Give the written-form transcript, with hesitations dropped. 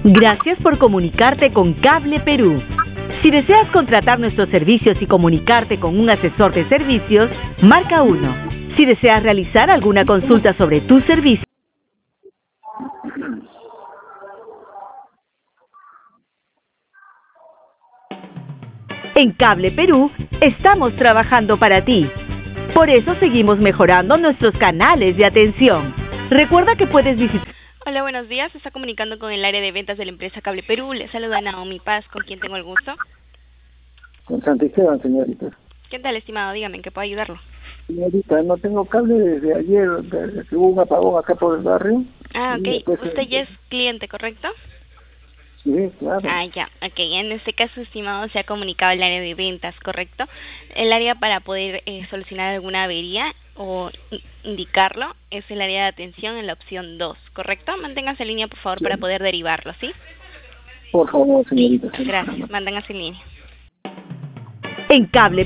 Gracias por comunicarte con Cable Perú. Si deseas contratar nuestros servicios y comunicarte con un asesor de servicios, marca 1. Si deseas realizar alguna consulta sobre tu servicio, en Cable Perú estamos trabajando para ti. Por eso seguimos mejorando nuestros canales de atención. Recuerda que puedes visitar... Hola, buenos días. Se está comunicando con el área de ventas de la empresa Cable Perú. Le saluda Naomi Paz, con quien tengo el gusto. Con Santa Esteban, señorita. ¿Qué tal, estimado? Dígame, ¿en qué puedo ayudarlo? Señorita, no tengo cable desde ayer, desde que hubo un apagón acá por el barrio. Ah, ok. Después, Usted ya es cliente, ¿correcto? Sí, claro. Ah, ya. Ok. En este caso, estimado, se ha comunicado el área de ventas, ¿correcto? El área para poder solucionar alguna avería o indicarlo es el área de atención en la opción 2, ¿correcto? Manténgase en línea, por favor, Sí. para poder derivarlo, ¿sí? Por favor, señorita. Gracias. Manténgase en línea. En Cable